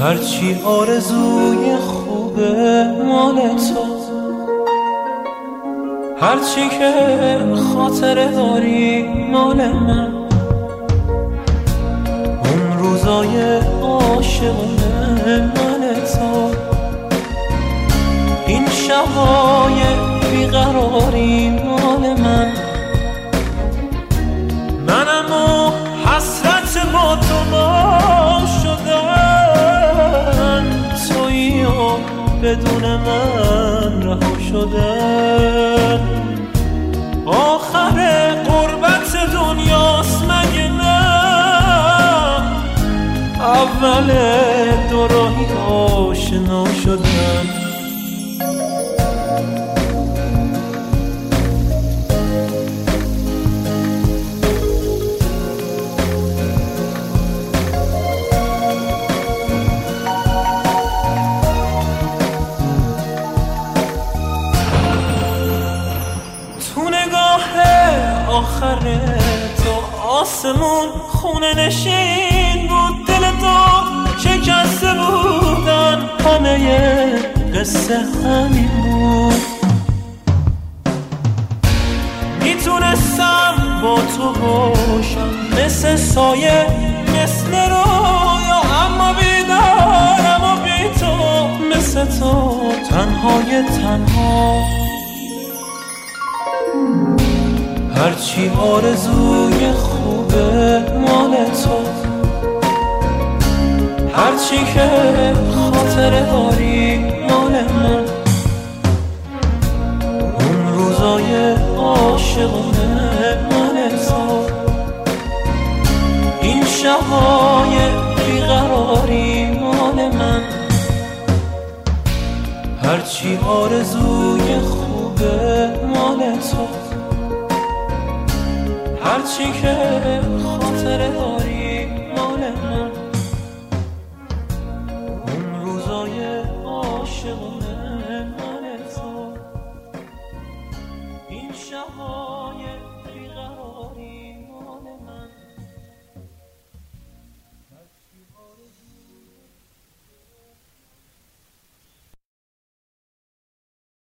هرچی آرزوی خوبه مال تو، هرچی که خاطره داری مال من. اون روزای عاشقونه مال تو، این شبای بیقراری مال من. منم و حسرت با تو ما شدن، تویی و بدون من رها شدن. آخر غربت دنیاست مگه نه؟ اول دو راهی آشنا شدن. آخر تو آسمون خونه نشین بود، دل تو شکسته بودن، همه قصه همین بود. میتونستم با تو باشم مثل سایه مثل رویا، اما بیدارم و بی تو مثل تو تنهای تنها. هرچی آرزوی خوبه مال تو، هرچی که خاطره داری مال من. اون روزای عاشقونه مال تو، این شبای بیقراری مال من. هرچی آرزوی خوبه مال تو، هرچی که خاطره داری مال من. اون روزای عاشقونه